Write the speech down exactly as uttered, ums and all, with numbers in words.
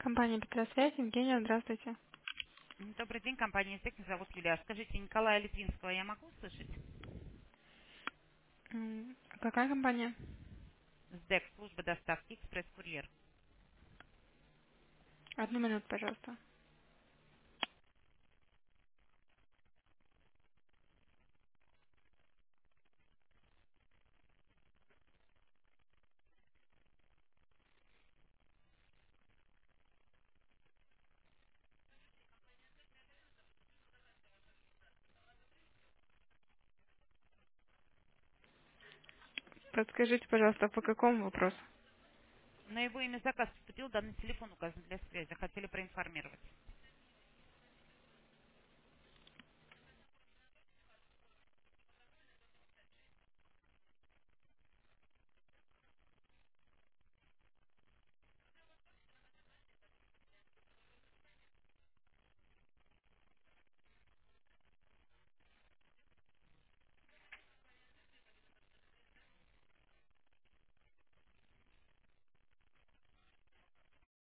Компания Петросвязь, Евгения, здравствуйте. Добрый день, компания «Сек», меня зовут Юлия. Скажите, Николая Литвинского я могу услышать? М, Какая компания? СДЭК, служба доставки, экспресс-курьер. Одну минуту, пожалуйста. Подскажите, пожалуйста, по какому вопросу? На его имя заказ поступил, данный телефон указан для связи. Хотели проинформировать.